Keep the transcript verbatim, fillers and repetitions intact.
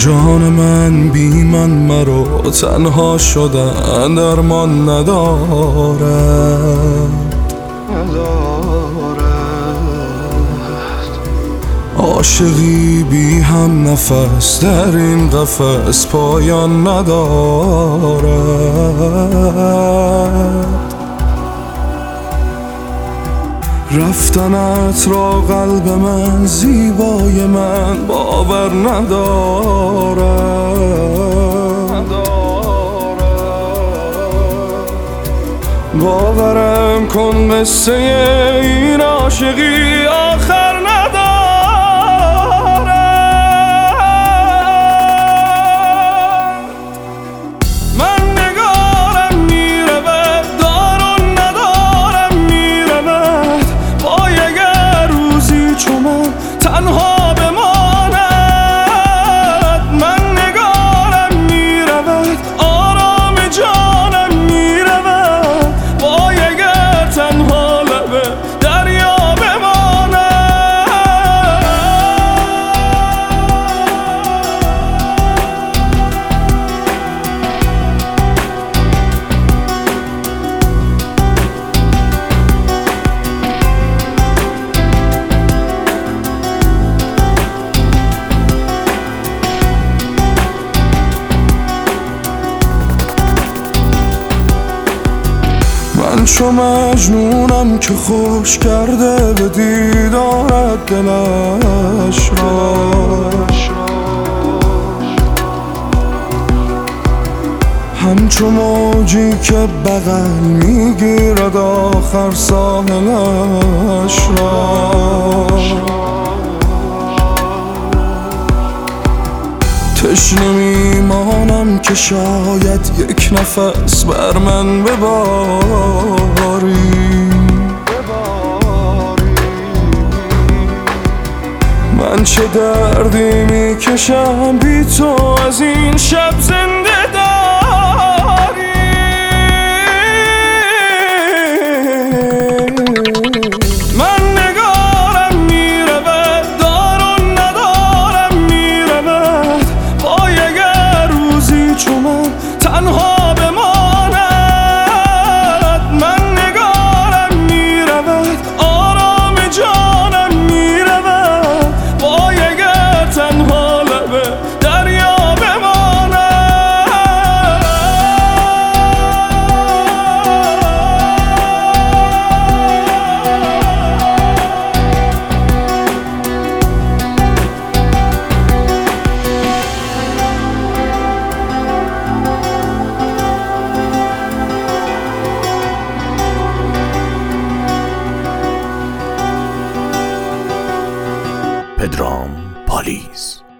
جان من بی من مرا تنها شدن درمان ندارد عاشقی بی هم نفس در این قفس پایان ندارد رفتنت را قلب من زیبای من باور ندارد باورم کن قصه این عاشقی آخر ندارد من نگارم میرود دارون ندارم میرود وای اگر روزی چو من تنها بماند من نگارم میرود آرام جانم میرود وای اگر تنها لب دریا بماند من چو مجنونم که خوش کرده به دیدارت دلش را همچو موجی که بغل میگیرد آخر ساحلش را تشنه میمانم که شاید یک نفس بر من بباری من چه دردی میکشم بی تو از این شب زنده داری من نگارم میرود دارون ندارم میرود وای اگر روزی چو من تنها بماند من نگارم میرود آرام جانم میرود وای اگر تنها لب دریا بماند پدرام پالیز.